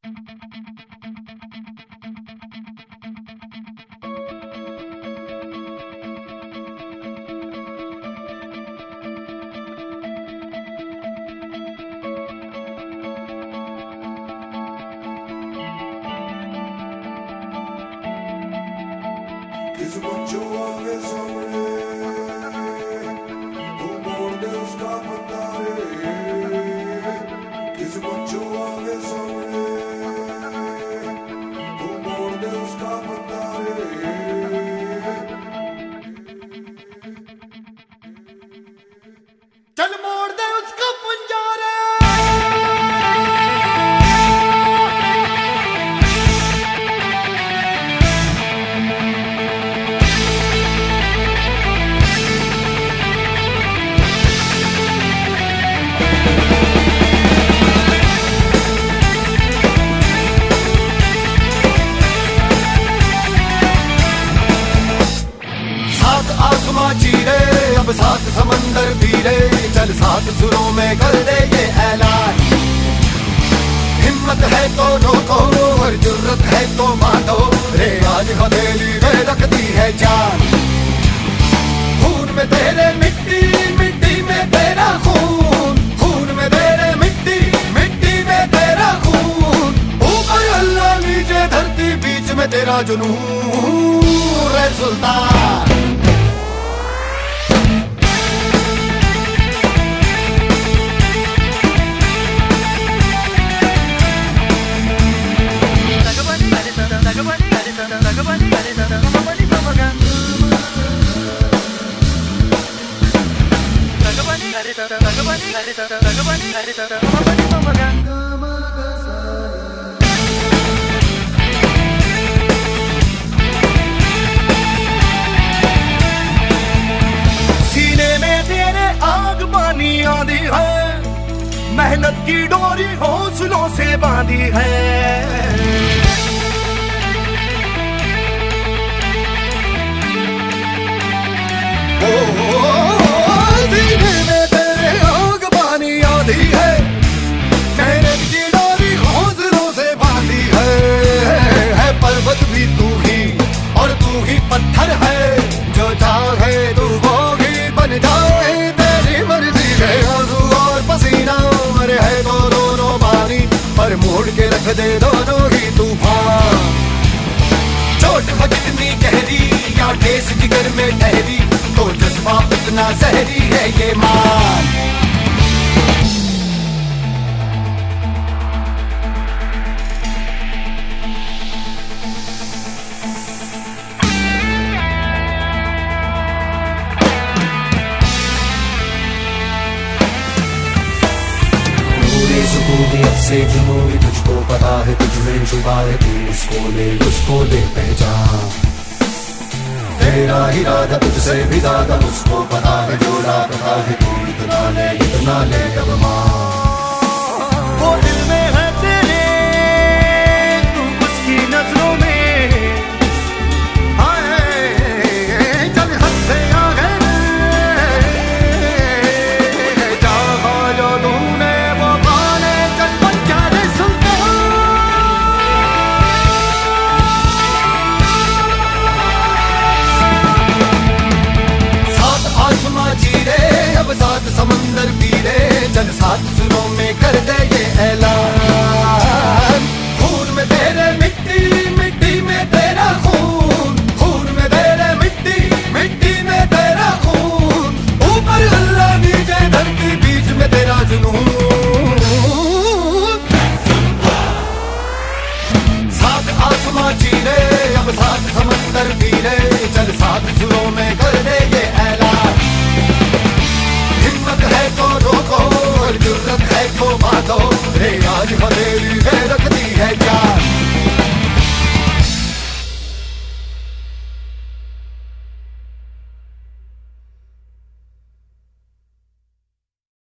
Kiss mucho a besarme, tu morde उसका बंदा रे. Kiss mucho a besarme, tu morde उसका बंदा रे. चल मोड़ दे उसका पंजा रे. चीरे अब सात समंदर पीरे, चल सात सुरों में कर दे ये ऐलान. हिम्मत है तो रोको और जुर्रत है तो मानो रे, आज हथेली में रखती है जान. खून में तेरे मिट्टी, मिट्टी में तेरा खून. खून में तेरे मिट्टी, मिट्टी में तेरा खून. ऊपर अल्लाह नीचे धरती, बीच में तेरा जुनून रे सुल्तान. सीने में तेरे आग पानी आंधी है, मेहनत की डोरी हौसलों से बांधी है. सीने में तेरे आग पानी आंधी है, मेहनत की डोरी हौसलों से बांधी है. पर्वत भी तू ही और तू ही पत्थर है, जो चाहे तू वो ही बन जाए. तेरी मर्जी है आंसू और पसीना, मरे है तो दोनों पानी, पर मोड़ के रख दे दोनों ही तूफान. चोट हो जितनी गहरी या ठेस जिगर में ठहरी, तो जज्बा इतना जहरी है ये मान. सुकूनियत से जुनूनी तुझको पता है, तुझ में छुपा है, तू उसको ले पहचान. तेरा इरादा तुझसे भी ज्यादा उसको पता है, जो लापता है तू इतना ले अब मान.